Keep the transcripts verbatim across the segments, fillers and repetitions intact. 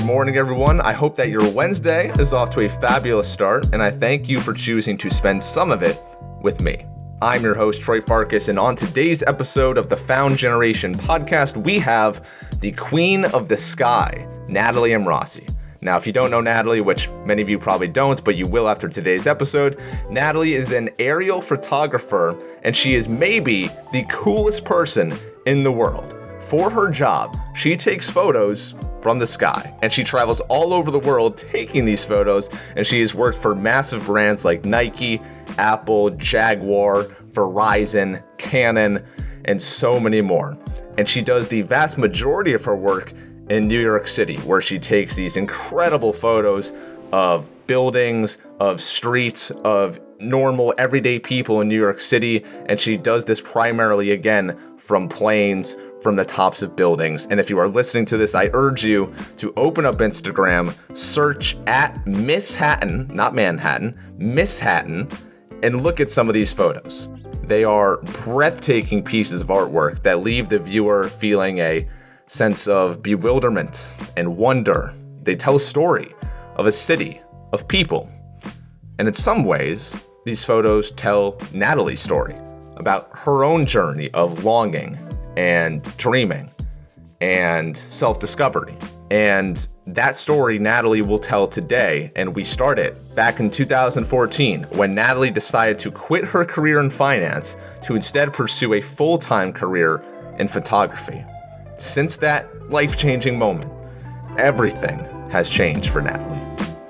morning, everyone. I hope that your Wednesday is off to a fabulous start, and I thank you for choosing to spend some of it with me. I'm your host, Troy Farkas, and on today's episode of the Found Generation podcast, we have the Queen of the Sky, Natalie Amrossi. Now, if you don't know Natalie, which many of you probably don't, but you will after today's episode, Natalie is an aerial photographer, and she is maybe the coolest person in the world. For her job, she takes photos from the sky, and she travels all over the world taking these photos, and she has worked for massive brands like Nike, Apple, Jaguar, Verizon, Canon, and so many more. And she does the vast majority of her work in New York City, where she takes these incredible photos of buildings, of streets, of normal everyday people in New York City, and she does this primarily, again, from planes, from the tops of buildings. And if you are listening to this, I urge you to open up Instagram, search at Miss Hatton, not Manhattan, Miss Hatton, and look at some of these photos. They are breathtaking pieces of artwork that leave the viewer feeling a sense of bewilderment and wonder. They tell a story of a city, of people. And in some ways, these photos tell Natalie's story about her own journey of longing and dreaming and self-discovery. And that story Natalie will tell today, and we started back in two thousand fourteen when Natalie decided to quit her career in finance to instead pursue a full-time career in photography. Since that life-changing moment, everything has changed for Natalie.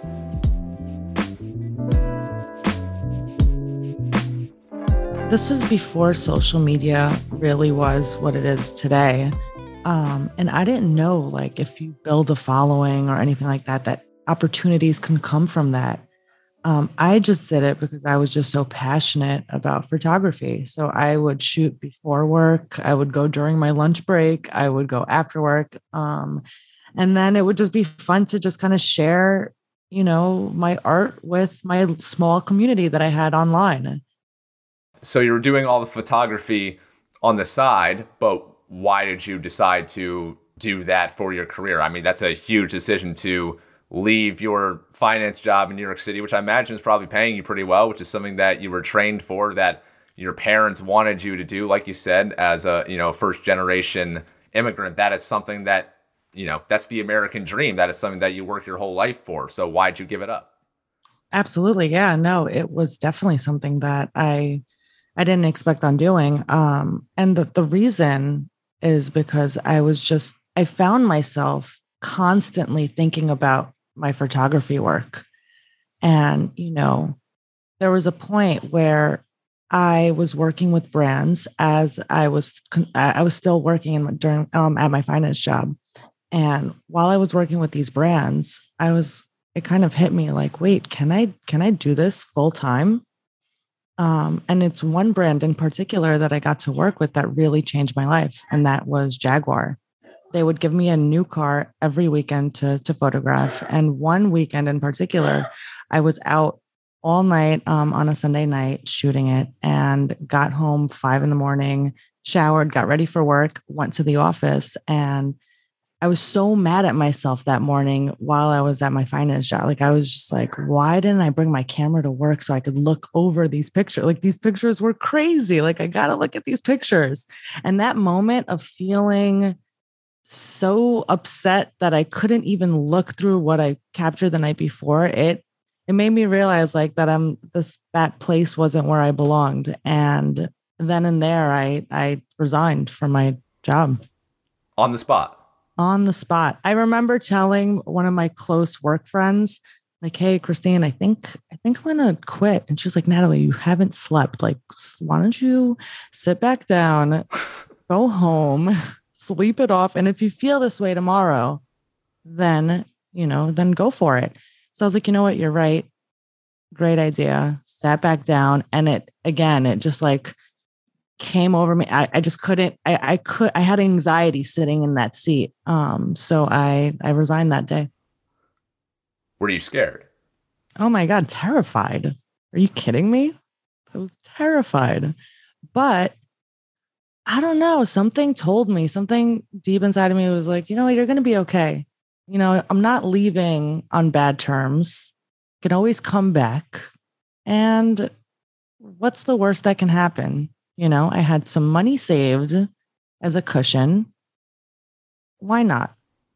This was before social media really was what it is today. Um, and I didn't know, like, if you build a following or anything like that, that opportunities can come from that. Um, I just did it because I was just so passionate about photography. So I would shoot before work. I would go during my lunch break. I would go after work. Um, and then it would just be fun to just kind of share, you know, my art with my small community that I had online. So you were doing all the photography on the side, but why did you decide to do that for your career? I mean, that's a huge decision to leave your finance job in New York City, which I imagine is probably paying you pretty well, which is something that you were trained for, that your parents wanted you to do. Like you said, as a, you know, first generation immigrant, that is something that, you know, that's the American dream. That is something that you work your whole life for. So why'd you give it up? Absolutely. Yeah, no, it was definitely something that I, I didn't expect on doing. Um, and the, the reason is because I was just, I found myself constantly thinking about my photography work. And, you know, there was a point where I was working with brands as I was, I was still working in, during, um, at my finance job. And while I was working with these brands, I was, it kind of hit me like, wait, can I, can I do this full time? Um, and it's one brand in particular that I got to work with that really changed my life. And that was Jaguar. They would give me a new car every weekend to, to photograph. And one weekend in particular, I was out all night um, on a Sunday night shooting it and got home five in the morning, showered, got ready for work, went to the office. And I was so mad at myself that morning while I was at my finance job. Like, I was just like, why didn't I bring my camera to work so I could look over these pictures? Like, these pictures were crazy. Like, I got to look at these pictures. And that moment of feeling so upset that I couldn't even look through what I captured the night before, it, it made me realize like that I'm this, that place wasn't where I belonged. And then and there, I, I resigned from my job. On the spot. On the spot. I remember telling one of my close work friends, like, hey, Christine, I think, I think I'm going to quit. And she was like, Natalie, you haven't slept. Like, why don't you sit back down, go home, sleep it off. And if you feel this way tomorrow, then, you know, then go for it. So I was like, you know what? You're right. Great idea. Sat back down. And it, again, it just like came over me. I, I just couldn't, I, I could, I had anxiety sitting in that seat. Um, so I, I resigned that day. Were you scared? Oh my God, terrified. Are you kidding me? I was terrified, but I don't know. Something told me, something deep inside of me was like, you know, you're going to be okay. you know, I'm not leaving on bad terms. Can always come back. And what's the worst that can happen? You know, I had some money saved as a cushion. Why not?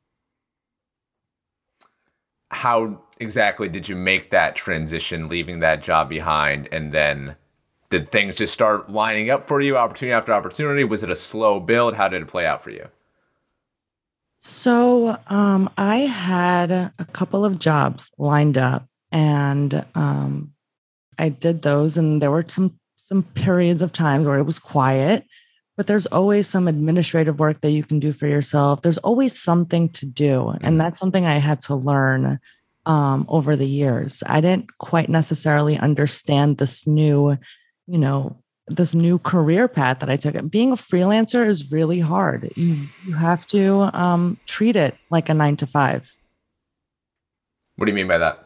How exactly did you make that transition, leaving that job behind? And then did things just start lining up for you, opportunity after opportunity? Was it a slow build? How did it play out for you? So um, I had a couple of jobs lined up, and um, I did those, and there were some some periods of times where it was quiet, but there's always some administrative work that you can do for yourself. There's always something to do. And that's something I had to learn um, over the years. I didn't quite necessarily understand this new, you know, this new career path that I took. Being a freelancer is really hard. You, you have to um, treat it like a nine to five. What do you mean by that?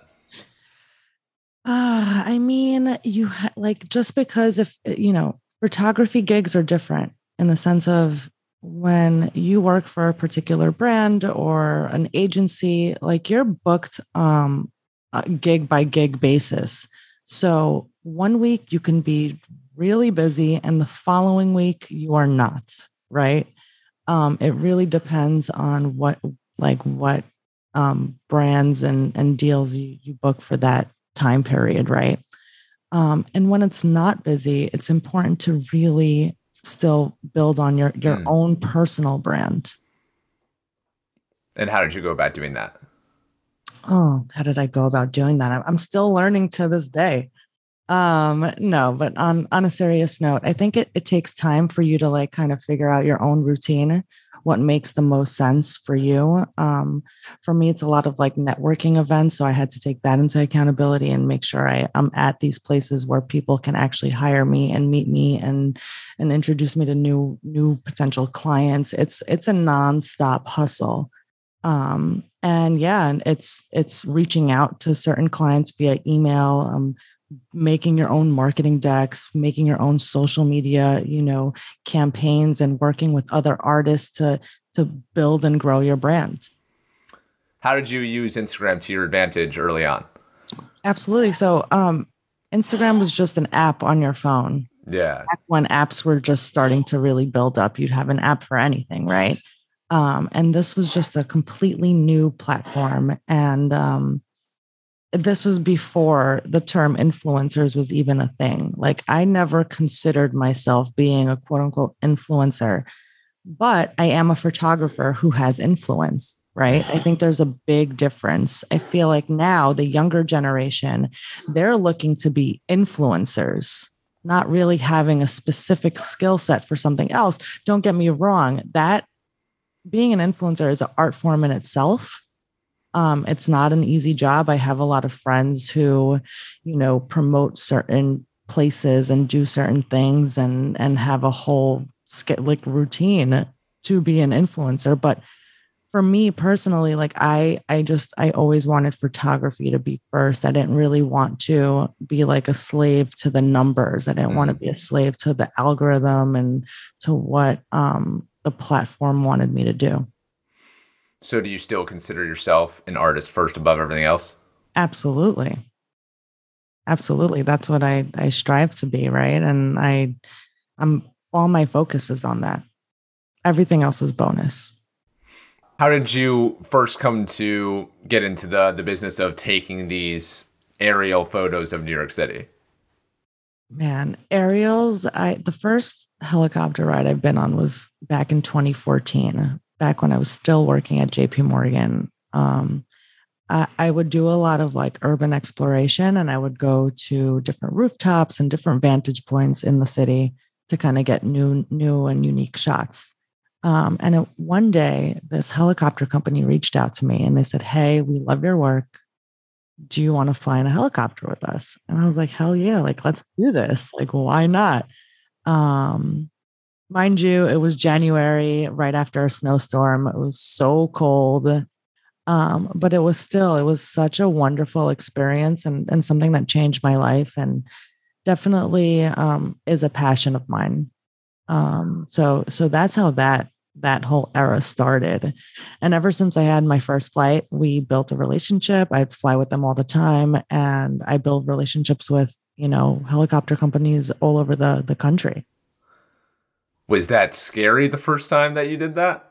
Uh, I mean, you ha- like just because if, you know, photography gigs are different in the sense of when you work for a particular brand or an agency, like you're booked um, a gig by gig basis. So one week you can be really busy and the following week you are not, right? Um, it really depends on what, like what um, brands and, and deals you, you book for that time period, right? Um, and when it's not busy, it's important to really still build on your, your mm. own personal brand. And how did you go about doing that? Oh, how did I go about doing that? I'm still learning to this day. Um, no, but on, on a serious note, I think it, it takes time for you to like kind of figure out your own routine, what makes the most sense for you. Um, for me, it's a lot of like networking events. So I had to take that into accountability and make sure I, I'm at these places where people can actually hire me and meet me and, and introduce me to new, new potential clients. It's, it's a nonstop hustle. Um, and yeah, and it's, it's reaching out to certain clients via email, um, making your own marketing decks, making your own social media, you know, campaigns and working with other artists to, to build and grow your brand. How did you use Instagram to your advantage early on? Absolutely. So, um, Instagram was just an app on your phone. Yeah. Back when apps were just starting to really build up, you'd have an app for anything, right? Um, and this was just a completely new platform. And, um, this was before the term influencers was even a thing. Like I never considered myself being a quote unquote influencer, but I am a photographer who has influence, right? I think there's a big difference. I feel like now the younger generation, they're looking to be influencers, not really having a specific skill set for something else. Don't get me wrong. That being an influencer is an art form in itself. Um, it's not an easy job. I have a lot of friends who, you know, promote certain places and do certain things and, and have a whole like routine to be an influencer. But for me personally, like I, I just, I always wanted photography to be first. I didn't really want to be like a slave to the numbers. I didn't mm. want to be a slave to the algorithm and to what um, the platform wanted me to do. So do you still consider yourself an artist first above everything else? Absolutely. Absolutely. That's what I, I strive to be, right? And I, I'm all my focus is on that. Everything else is bonus. How did you first come to get into the, the business of taking these aerial photos of New York City? Man, aerials, I the first helicopter ride I've been on was back in twenty fourteen. Back when I was still working at J P Morgan. Um, I, I would do a lot of like urban exploration and I would go to different rooftops and different vantage points in the city to kind of get new, new and unique shots. Um, and it, one day, this helicopter company reached out to me and they said, "Hey, we love your work. Do you want to fly in a helicopter with us?" And I was like, "Hell yeah. Like, let's do this. Like, why not?" Um, Mind you, it was January, right after a snowstorm. It was so cold, um, but it was still, it was such a wonderful experience and, and something that changed my life and definitely um, is a passion of mine. Um, so, so that's how that that whole era started. And ever since I had my first flight, we built a relationship. I'd fly with them all the time, and I build relationships with, you know, helicopter companies all over the, the country. Was that scary the first time that you did that?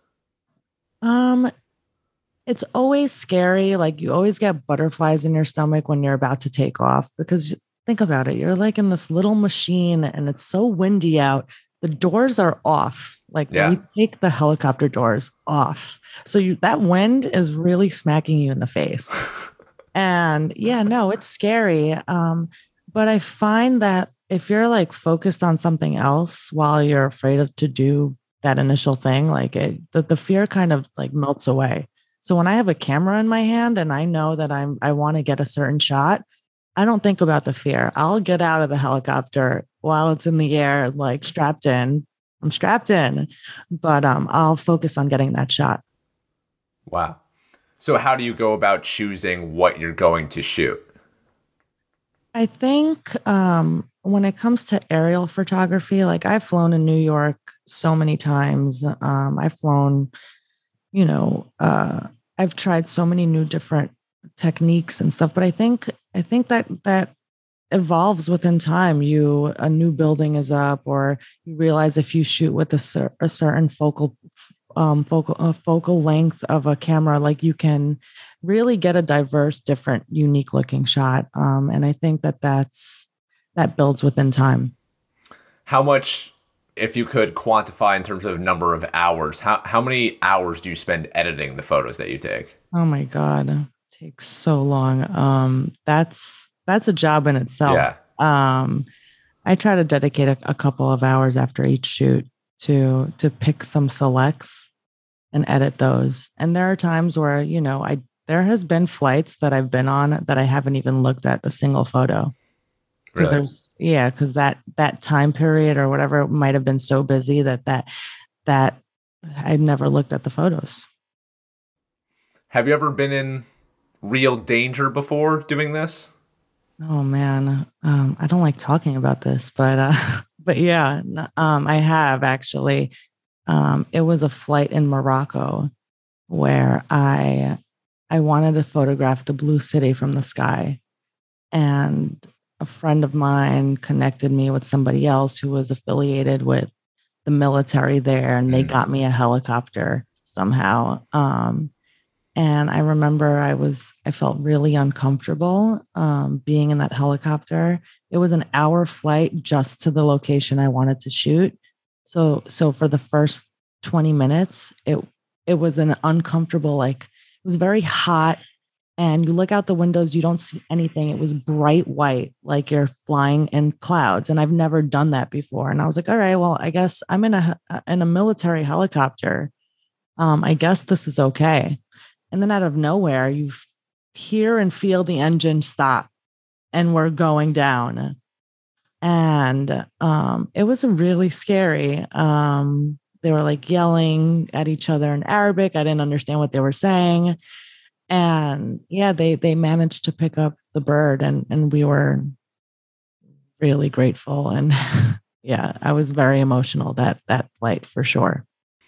Um, it's always scary. Like you always get butterflies in your stomach when you're about to take off, because think about it. You're like in this little machine and it's so windy out. The doors are off. Like Yeah. we take the helicopter doors off. So you, that wind is really smacking you in the face. And yeah, no, it's scary. Um, but I find that if you're like focused on something else while you're afraid of to do that initial thing, like it, the, the fear kind of like melts away. So when I have a camera in my hand and I know that I'm, I want to get a certain shot, I don't think about the fear. I'll get out of the helicopter while it's in the air, like strapped in. I'm strapped in, but um, I'll focus on getting that shot. Wow. So how do you go about choosing what you're going to shoot? I think um, when it comes to aerial photography, like I've flown in New York so many times. Um, I've flown, you know, uh, I've tried so many new different techniques and stuff, but I think I think that that evolves within time. You a new building is up, or you realize if you shoot with a, cer- a certain focal um, focal uh, focal length of a camera, like you can really get a diverse, different, unique looking shot. Um, and I think that that's that builds within time. How much, if you could quantify in terms of number of hours, how how many hours do you spend editing the photos that you take? Oh my God, it takes so long. Um, that's that's a job in itself. Yeah. Um, I try to dedicate a, a couple of hours after each shoot to to pick some selects and edit those. And there are times where, you know, I there has been flights that I've been on that I haven't even looked at a single photo. Because Really? there's yeah, because that that time period or whatever might have been so busy that that that I never looked at the photos. Have you ever been in real danger before doing this? Oh man, um, I don't like talking about this, but uh, but yeah, um, I have actually. Um, it was a flight in Morocco where I I wanted to photograph the blue city from the sky, and a friend of mine connected me with somebody else who was affiliated with the military there, and they Mm. got me a helicopter somehow. Um, And I remember I was, I felt really uncomfortable um, being in that helicopter. It was an hour flight just to the location I wanted to shoot. So, so for the first twenty minutes, it, it was an uncomfortable, like it was very hot, and you look out the windows, you don't see anything. It was bright white, like you're flying in clouds. And I've never done that before. And I was like, all right, well, I guess I'm in a, in a military helicopter. Um, I guess this is okay. And then out of nowhere, you hear and feel the engine stop, and we're going down. And um, it was really scary. Um, they were like yelling at each other in Arabic. I didn't understand what they were saying. And yeah, they they managed to pick up the bird, and and we were really grateful. And yeah, I was very emotional that that flight for sure.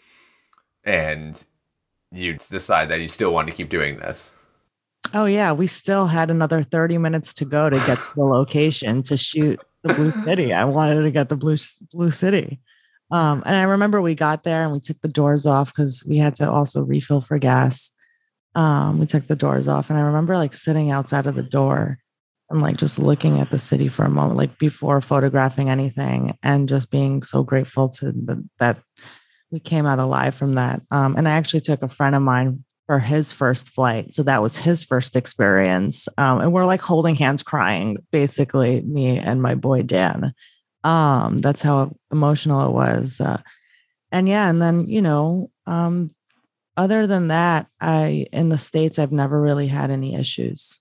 And you decide that you still want to keep doing this. Oh yeah, we still had another thirty minutes to go to get to the location to shoot the Blue City. I wanted to get the Blue Blue City. Um, and I remember we got there and we took the doors off because we had to also refill for gas. Um, we took the doors off, and I remember like sitting outside of the door and like just looking at the city for a moment, like before photographing anything, and just being so grateful to the, that we came out alive from that. Um, and I actually took a friend of mine for his first flight. So that was his first experience. Um, and we're like holding hands crying, basically, me and my boy, Dan. Um, that's how emotional it was. Uh, and yeah, and then, you know, um, other than that, I, in the States, I've never really had any issues.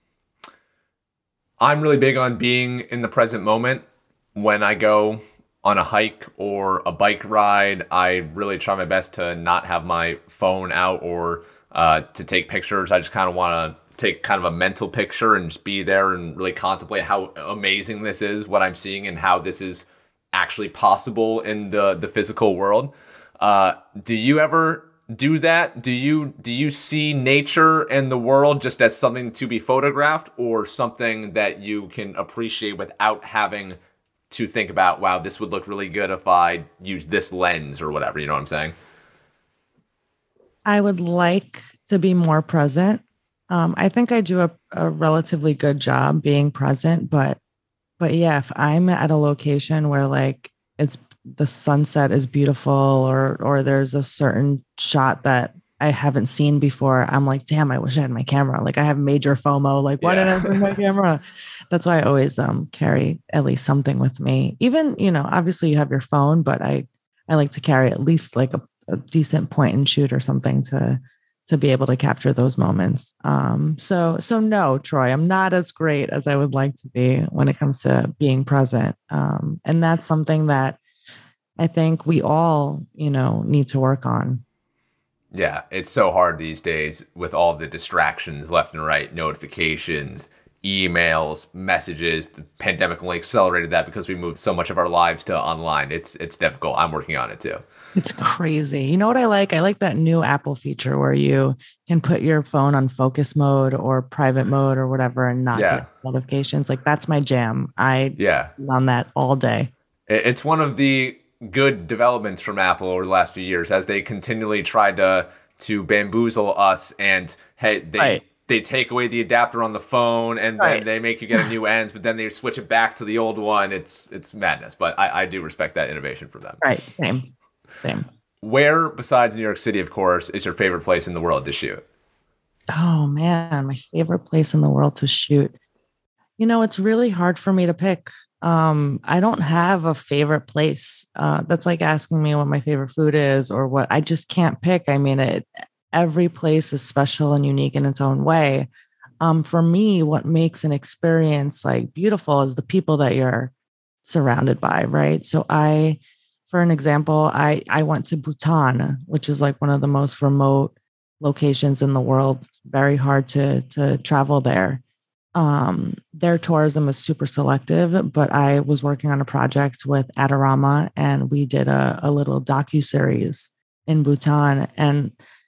I'm really big on being in the present moment. When I go on a hike or a bike ride, I really try my best to not have my phone out or uh, to take pictures. I just kind of want to take kind of a mental picture and just be there and really contemplate how amazing this is, what I'm seeing, and how this is actually possible in the, the physical world. Uh, do you ever do that? Do you do you see nature and the world just as something to be photographed, or something that you can appreciate without having to think about, wow, this would look really good if I use this lens or whatever? You know what I'm saying? I would like to be more present. Um, I think I do a, a relatively good job being present, but but yeah, if I'm at a location where like it's the sunset is beautiful, or or there's a certain shot that I haven't seen before, I'm like, damn, I wish I had my camera. Like I have major FOMO. Like, why yeah. did I bring my camera? That's why I always um carry at least something with me. Even, you know, obviously you have your phone, but I I like to carry at least like a, a decent point and shoot or something to to be able to capture those moments. Um, so, so no, Troy, I'm not as great as I would like to be when it comes to being present. Um, and that's something that I think we all, you know, need to work on. Yeah, it's so hard these days with all the distractions left and right, notifications, emails, messages. The pandemic only accelerated that because we moved so much of our lives to online. It's it's difficult. I'm working on it too. It's crazy. You know what I like? I like that new Apple feature where you can put your phone on focus mode or private mode or whatever and not yeah. get notifications. Like that's my jam. I yeah on that all day. It's one of the good developments from Apple over the last few years, as they continually tried to to bamboozle us, and hey, they right. they take away the adapter on the phone, and right. then they make you get a new ends, but then they switch it back to the old one. It's it's madness, but I, I do respect that innovation from them. Right, same. Same. Where, besides New York City, of course, is your favorite place in the world to shoot? Oh, man, my favorite place in the world to shoot. You know, it's really hard for me to pick. Um, I don't have a favorite place. Uh, that's like asking me what my favorite food is or what. I just can't pick. I mean, it, every place is special and unique in its own way. Um, for me, what makes an experience like beautiful is the people that you're surrounded by, right? So I... For an example, I, I went to Bhutan, which is like one of the most remote locations in the world. It's very hard to, to travel there. Um, their tourism is super selective, but I was working on a project with Adorama, and we did a, a little docuseries in Bhutan. And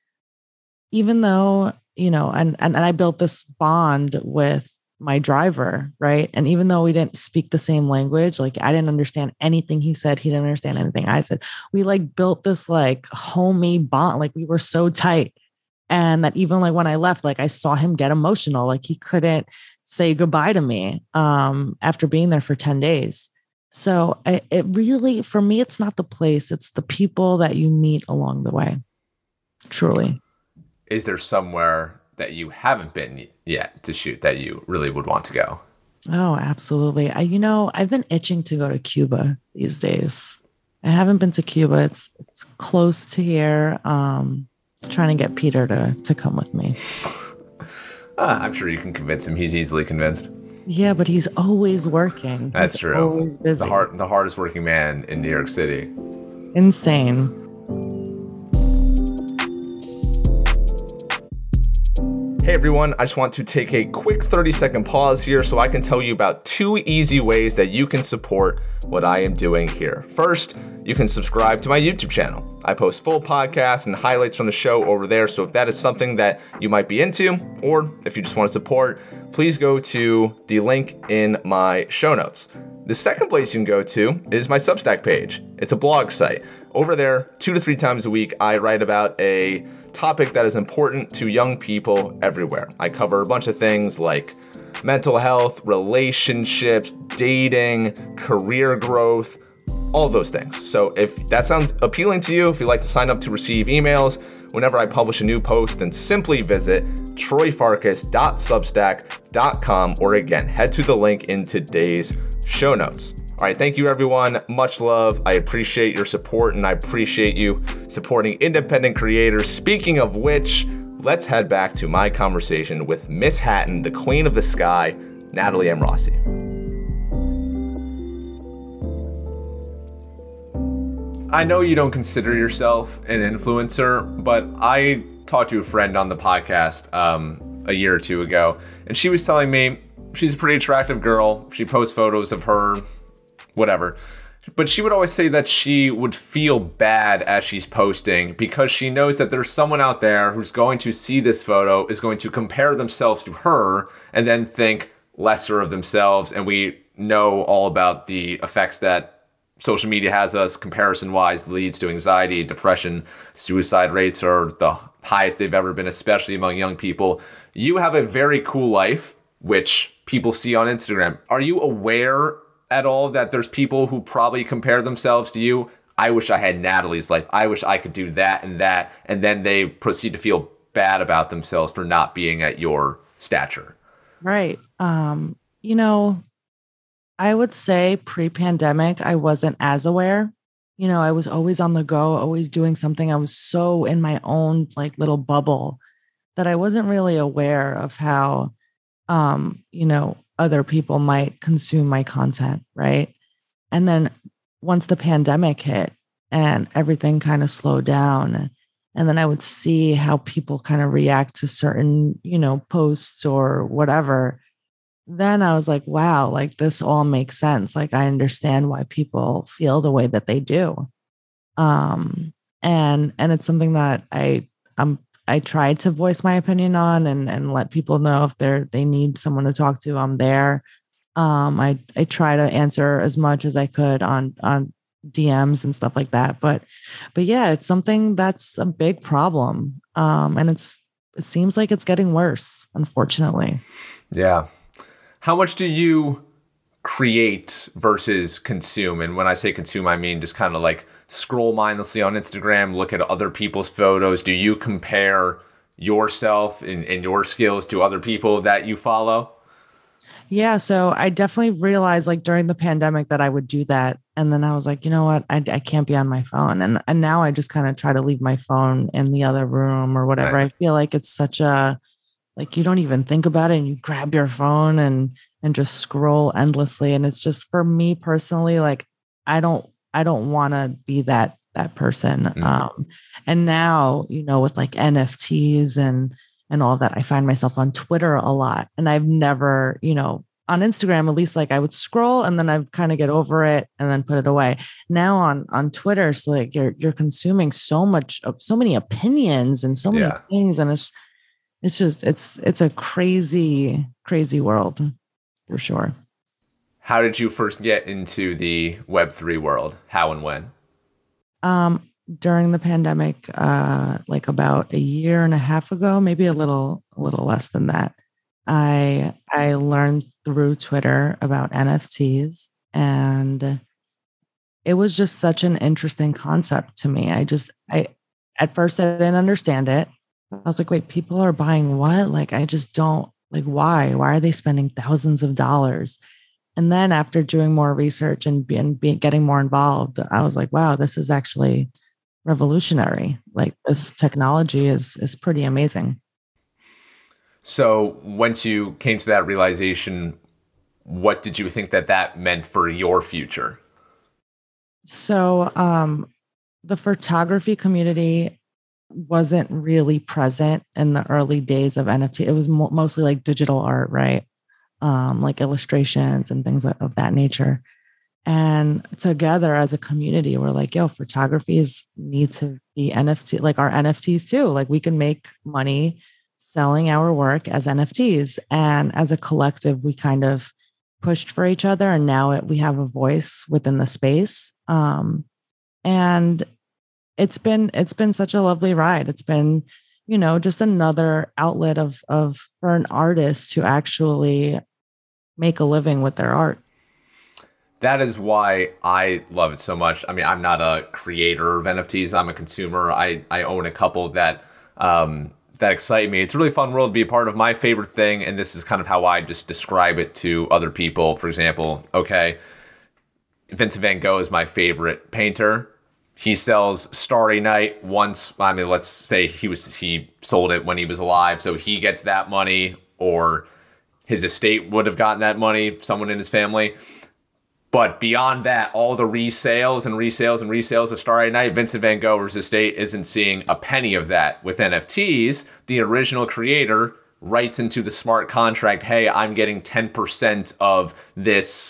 even though, you know, and, and, and I built this bond with my driver, right? And even though we didn't speak the same language, like I didn't understand anything he said, he didn't understand anything I said. We like built this like homey bond, like we were so tight. And that even like when I left, like I saw him get emotional, like he couldn't say goodbye to me um, after being there for ten days. So I, it really, for me, it's not the place, it's the people that you meet along the way. Truly. Is there somewhere that you haven't been yet to shoot that you really would want to go? Oh, absolutely. I, you know, I've been itching to go to Cuba these days. I haven't been to Cuba. It's it's close to here. Um, trying to get Peter to to come with me. uh, I'm sure you can convince him. He's easily convinced. Yeah, but he's always working. That's he's true. Always busy. The hard, the hardest working man in New York City. Insane. Hey everyone, I just want to take a quick thirty second pause here so I can tell you about two easy ways that you can support what I am doing here. First, you can subscribe to my YouTube channel. I post full podcasts and highlights from the show over there, so if that is something that you might be into, or if you just want to support, please go to the link in my show notes. The second place you can go to is my Substack page. It's a blog site. Over there, two to three times a week, I write about a topic that is important to young people everywhere. I cover a bunch of things like mental health, relationships, dating, career growth, all of those things. So if that sounds appealing to you, if you'd like to sign up to receive emails whenever I publish a new post, then simply visit troy farkas dot substack dot com, or again, head to the link in today's show notes. All right, thank you everyone. Much love. I appreciate your support, and I appreciate you supporting independent creators. Speaking of which, let's head back to my conversation with Miss Hatton, the Queen of the Sky, Natalie M. Rossi. I know you don't consider yourself an influencer, but I talked to a friend on the podcast um, a year or two ago, and she was telling me she's a pretty attractive girl. She posts photos of her, whatever. But she would always say that she would feel bad as she's posting because she knows that there's someone out there who's going to see this photo, is going to compare themselves to her, and then think lesser of themselves. And we know all about the effects that social media has us comparison-wise, leads to anxiety, depression. Suicide rates are the highest they've ever been, especially among young people. You have a very cool life, which people see on Instagram. Are you aware at all that there's people who probably compare themselves to you? I wish I had Natalie's life. I wish I could do that and that. And then they proceed to feel bad about themselves for not being at your stature. Right. Um, you know, I would say pre-pandemic, I wasn't as aware. You know, I was always on the go, always doing something. I was so in my own like little bubble that I wasn't really aware of how, um, you know, other people might consume my content, right? And then once the pandemic hit and everything kind of slowed down, and then I would see how people kind of react to certain, you know, posts or whatever, then I was like, wow, like this all makes sense. Like I understand why people feel the way that they do. Um, and and it's something that I I'm I tried to voice my opinion on and, and let people know if they're, they need someone to talk to, I'm there. Um, I, I try to answer as much as I could on, on D Ms and stuff like that. But, but yeah, it's something that's a big problem. Um, and it's, it seems like it's getting worse, unfortunately. Yeah. How much do you create versus consume? And when I say consume, I mean just kind of like scroll mindlessly on Instagram, look at other people's photos. Do you compare yourself and, and your skills to other people that you follow? Yeah. So I definitely realized like during the pandemic that I would do that. And then I was like, you know what? I, I can't be on my phone. And, and now I just kind of try to leave my phone in the other room or whatever. Nice. I feel like it's such a, like, you don't even think about it and you grab your phone and, and just scroll endlessly. And it's just, for me personally, like, I don't, I don't want to be that, that person. Mm-hmm. Um, and now, you know, with like N F Ts and, and all that, I find myself on Twitter a lot. And I've never, you know, on Instagram, at least, like I would scroll and then I'd kind of get over it and then put it away. Now on, on Twitter, it's like you're, you're consuming so much of so many opinions and so many yeah. things. And it's, it's just, it's, it's a crazy, crazy world for sure. How did you first get into the Web three world? How and when? Um, during the pandemic, uh, like about a year and a half ago, maybe a little, a little less than that. I, I learned through Twitter about N F Ts, and it was just such an interesting concept to me. I just, I, at first I didn't understand it. I was like, wait, people are buying what? Like, I just don't, like, why? Why are they spending thousands of dollars? And then after doing more research and being, being getting more involved, I was like, wow, this is actually revolutionary. Like, this technology is is pretty amazing. So once you came to that realization, what did you think that that meant for your future? So um, the photography community wasn't really present in the early days of N F T. It was mo- mostly like digital art, right? Um, like illustrations and things of that nature. And together as a community, we're like, yo, photographies need to be N F T, like our N F Ts too. Like, we can make money selling our work as N F Ts. And as a collective, we kind of pushed for each other. And now it, we have a voice within the space. Um, and it's been, it's been such a lovely ride. It's been, you know, just another outlet of, of, for an artist to actually make a living with their art. That is why I love it so much. I mean, I'm not a creator of N F Ts. I'm a consumer. I, I own a couple that, um, that excite me. It's a really fun world to be a part of. My favorite thing, and this is kind of how I just describe it to other people. For example, okay, Vincent van Gogh is my favorite painter. He sells Starry Night once. I mean, let's say he was he sold it when he was alive, so he gets that money, or his estate would have gotten that money, someone in his family. But beyond that, all the resales and resales and resales of Starry Night, Vincent van Gogh's estate isn't seeing a penny of that. With N F Ts, the original creator writes into the smart contract, hey, I'm getting ten percent of this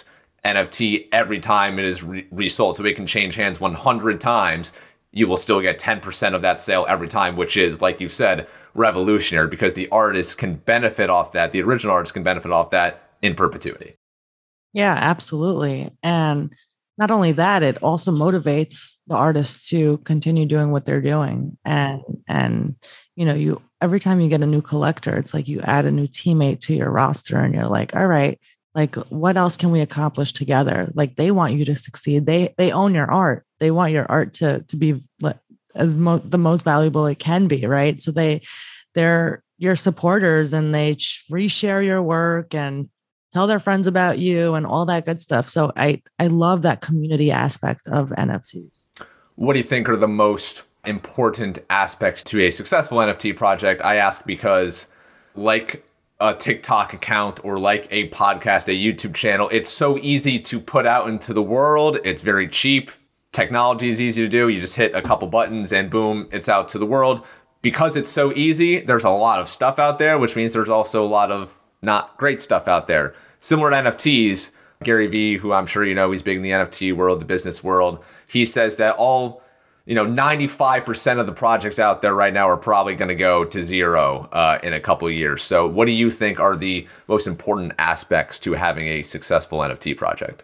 N F T every time it is re- resold. So it can change hands one hundred times. You will still get ten percent of that sale every time, which is, like you said, revolutionary because the artist can benefit off that. The original artist can benefit off that in perpetuity. Yeah, absolutely. And not only that, it also motivates the artists to continue doing what they're doing. And, and, you know, you, every time you get a new collector, it's like you add a new teammate to your roster and you're like, all right, like what else can we accomplish together? Like they want you to succeed. They, they own your art. They want your art to, to be as mo- the most valuable it can be. Right. So they, they're your supporters and they reshare your work and tell their friends about you and all that good stuff. So I, I love that community aspect of N F Ts. What do you think are the most important aspects to a successful N F T project? I ask because like a TikTok account or like a podcast, a YouTube channel, it's so easy to put out into the world. It's very cheap. Technology is easy to do. You just hit a couple buttons and boom, it's out to the world. Because it's so easy, there's a lot of stuff out there, which means there's also a lot of not great stuff out there. Similar to N F Ts, Gary Vee, who I'm sure you know, he's big in the N F T world, the business world. He says that all, you know, ninety-five percent of the projects out there right now are probably going to go to zero uh, in a couple of years. So what do you think are the most important aspects to having a successful N F T project?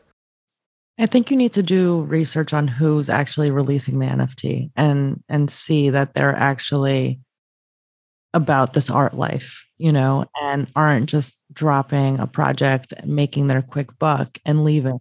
I think you need to do research on who's actually releasing the N F T and and see that they're actually about this art life, you know, and aren't just dropping a project, making their quick buck and leaving.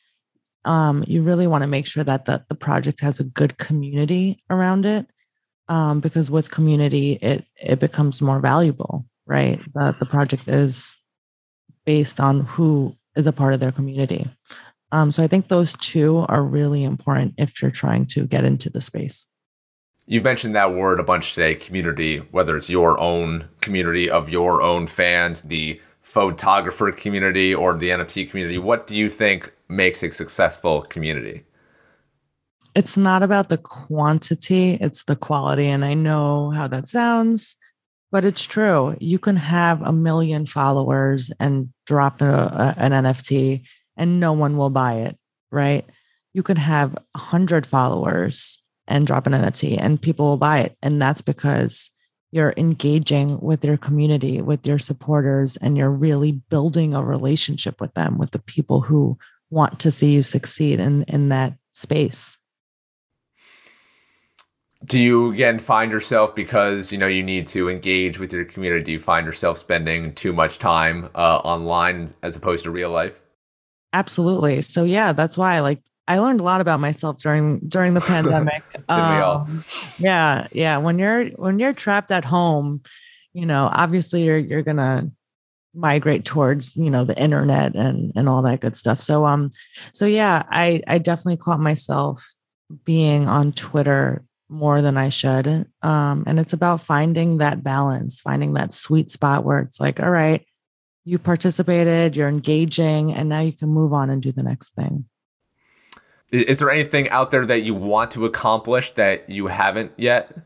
Um, you really want to make sure that the, the project has a good community around it, um, because with community, it it becomes more valuable, right? The, the project is based on who is a part of their community. Um, so I think those two are really important if you're trying to get into the space. You've mentioned that word a bunch today, community, whether it's your own community of your own fans, the photographer community, or the N F T community. What do you think makes a successful community? It's not about the quantity, it's the quality. And I know how that sounds, but it's true. You can have a million followers and drop a, a, an N F T and no one will buy it, right? You could have a hundred followers and drop an N F T and people will buy it. And that's because you're engaging with your community, with your supporters, and you're really building a relationship with them, with the people who want to see you succeed in, in that space. Do you, again, find yourself, because, you know, you need to engage with your community, do you find yourself spending too much time uh, online as opposed to real life? Absolutely. So yeah, that's why like I learned a lot about myself during during the pandemic. Did we all? Um, yeah, yeah. When you're when you're trapped at home, you know, obviously you're you're gonna migrate towards, you know, the internet and and all that good stuff. So um, so yeah, I I definitely caught myself being on Twitter more than I should. Um, and it's about finding that balance, finding that sweet spot where it's like, all right, you participated, you're engaging, and now you can move on and do the next thing. Is there anything out there that you want to accomplish that you haven't yet?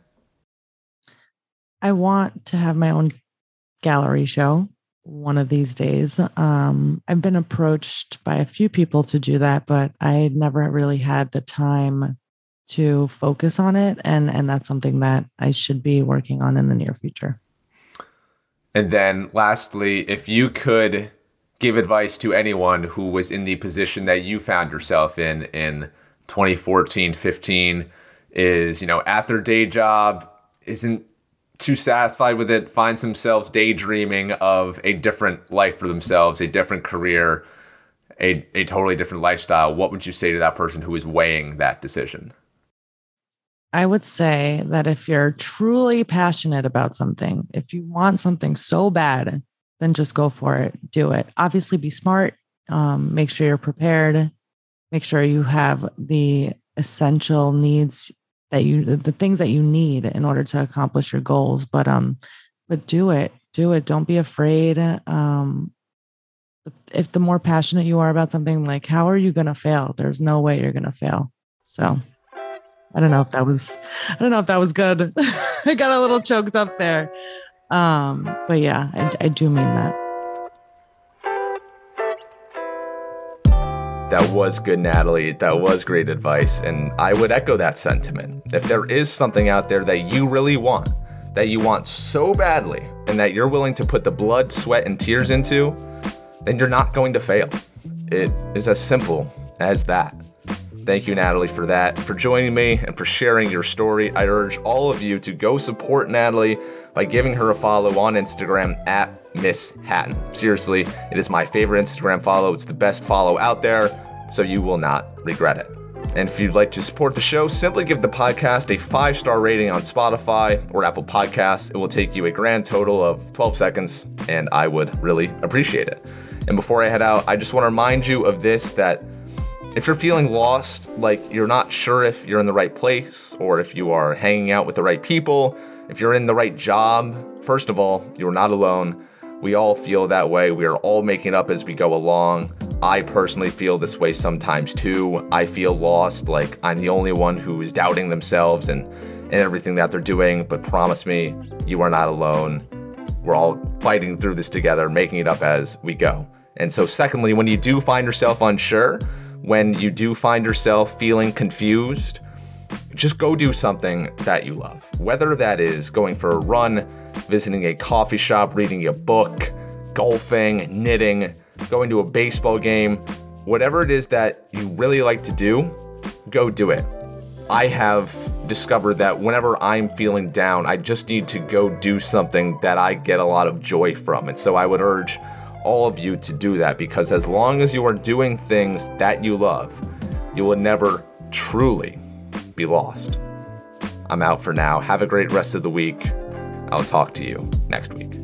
I want to have my own gallery show one of these days. Um, I've been approached by a few people to do that, but I never really had the time to focus on it. And, and that's something that I should be working on in the near future. And then lastly, if you could give advice to anyone who was in the position that you found yourself in in twenty fourteen, fifteen, is, you know, at their day job, isn't too satisfied with it, finds themselves daydreaming of a different life for themselves, a different career, a, a totally different lifestyle, what would you say to that person who is weighing that decision? I would say that if you're truly passionate about something, if you want something so bad, then just go for it. Do it. Obviously, be smart. Um, make sure you're prepared. Make sure you have the essential needs that you, the things that you need in order to accomplish your goals. But um, but do it. Do it. Don't be afraid. Um, if the more passionate you are about something, like, how are you going to fail? There's no way you're going to fail. So. I don't know if that was, I don't know if that was good. I got a little choked up there. Um, but yeah, I, I do mean that. That was good, Natalie. That was great advice. And I would echo that sentiment. If there is something out there that you really want, that you want so badly, and that you're willing to put the blood, sweat, and tears into, then you're not going to fail. It is as simple as that. Thank you, Natalie, for that, for joining me and for sharing your story. I urge all of you to go support Natalie by giving her a follow on Instagram at Miss Hatton. Seriously, it is my favorite Instagram follow. It's the best follow out there, so you will not regret it. And if you'd like to support the show, simply give the podcast a five-star rating on Spotify or Apple Podcasts. It will take you a grand total of twelve seconds, and I would really appreciate it. And before I head out, I just want to remind you of this, that if you're feeling lost, like you're not sure if you're in the right place or if you are hanging out with the right people, if you're in the right job, first of all, you're not alone. We all feel that way. We are all making up as we go along. I personally feel this way sometimes too. I feel lost, like I'm the only one who is doubting themselves and, and everything that they're doing. But promise me, you are not alone. We're all fighting through this together, making it up as we go. And so secondly, when you do find yourself unsure, when you do find yourself feeling confused, just go do something that you love. Whether that is going for a run, visiting a coffee shop, reading a book, golfing, knitting, going to a baseball game, whatever it is that you really like to do, go do it. I have discovered that whenever I'm feeling down, I just need to go do something that I get a lot of joy from. And so I would urge all of you to do that, because as long as you are doing things that you love, you will never truly be lost. I'm out for now. Have a great rest of the week. I'll talk to you next week.